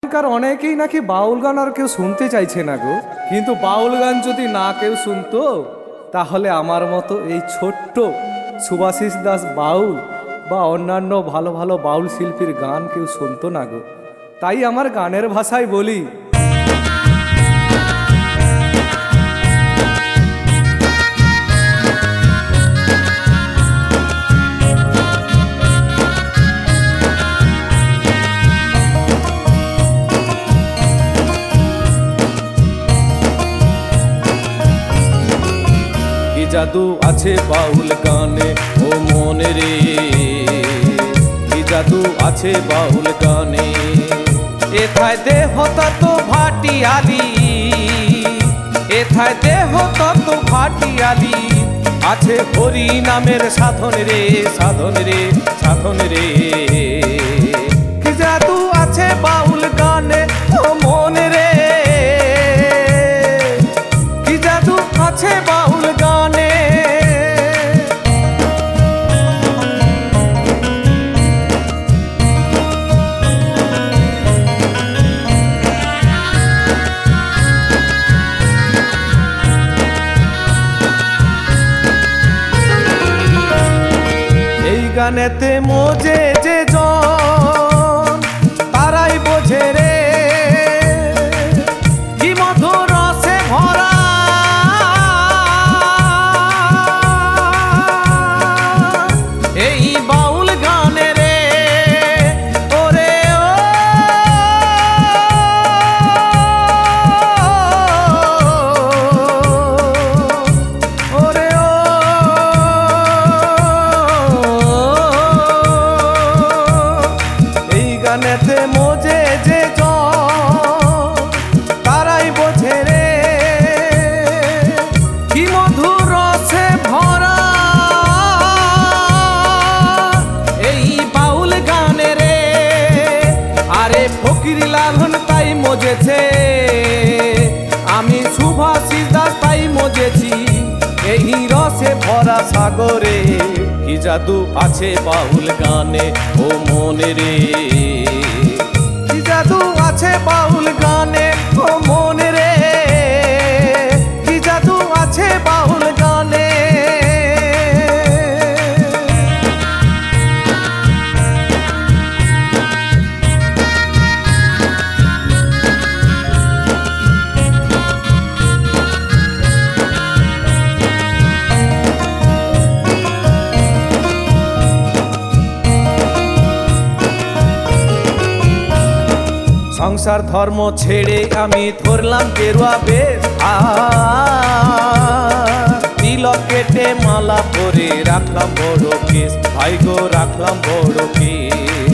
এখানকার অনেকেই নাকি বাউল গান আর কেউ শুনতে চাইছে না গো। কিন্তু বাউল গান যদি না কেউ শুনতো তাহলে আমার মতো এই ছোট্ট সুভাষিস দাস বাউল বা অন্যান্য ভালো ভালো বাউল শিল্পীর গান কেউ শুনতো না গো। তাই আমার গানের ভাষায় বলি, জাদু আছে বাউল গানে ও মনে রে, কি জাদু আছে বাউল গানে। এথায় দেহ তত ভাটিয়ালি, এথায় দেহ তত ভাটিয়ালি, আছে হরি নামের সাধন রে, সাধন রে, সাধন রে। কি জাদু আছে বাউল গানে ও মনে রে, কি জাদু আছে বাউল গানে। এই গানেতে মজে যে জন তারাই বোঝে রে, কি মধুর রসে ভরা। এই বাউল গানে রে ওরে ও, ওরে ও, এই গানেতে মজে যে জন তারাই বোঝে রে, কি মধুর রসে ভরা। এই বাউল গানে রে আরে ফকির লালন তাই মজেছে, আমি সুভাষিস দাস তাই মজেছি এই রসে ভরা সাগরে। কি জাদু আছে বাউল গানে ও মনে রে, কি জাদু আছে বাউল গানে ও মনে রে, কি জাদু আছে বাউল গানে। সংসার ধর্ম ছেড়ে আমি ধরলাম গেরুয়া বেশ, তিলক কেটে মালা পরে রাখলাম বড় কেশ, ভাই গো রাখলাম বড় কেশ।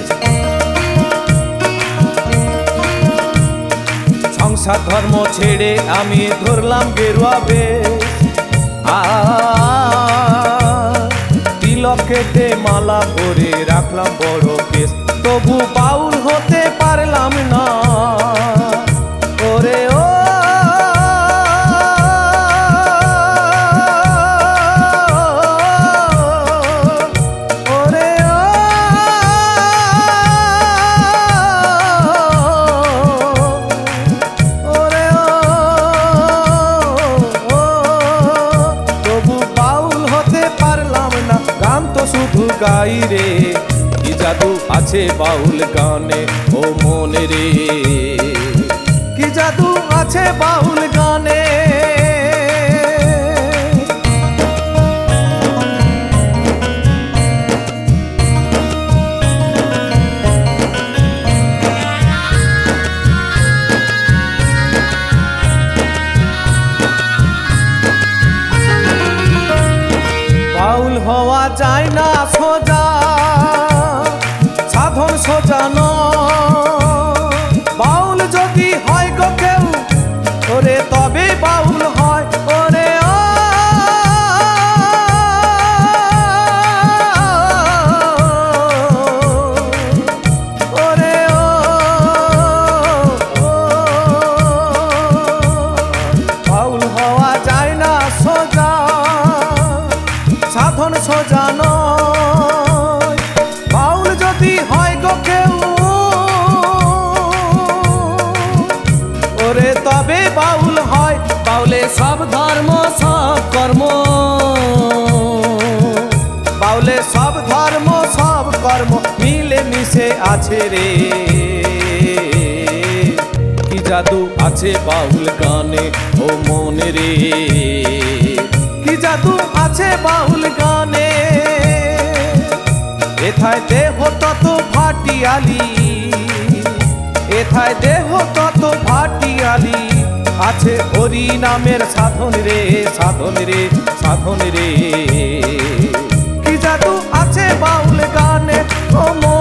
সংসার ধর্ম ছেড়ে আমি ধরলাম গেরুয়া বেশ, তিলক কেটে মালা পরে রাখলাম বড় কেশ। তবু বাউল হতে পারলাম না ওরে ও, ওরে ও, ওরে ও, তবু বাউল হতে পারলাম না। গান তো শুধু গাই রে, কি জাদু আছে বাউল গানে ও মনে রে, কি জাদু আছে বাউল গানে। বাউল হওয়া যায় না সোজা, সাধন সোজা নয়। বাউল যদি হয় গো কেউ ওরে তবে করে তবে বাউল হয়। বাউলে সব ধর্ম সব কর্ম, বাউলে সব ধর্ম সব কর্ম মিলে মিশে আছে রে। কি জাদু আছে বাউল গানে ও মনে রে, কি জাদু আছে বাউল গানে। এথায় দেহ তত ভাটিয়ালি, এথায় দেহ তত ভাটিয়ালি, আছে হরি নামের সাধন রে, সাধন রে, সাধন রে। কি জাদু আছে বাউল গানে ও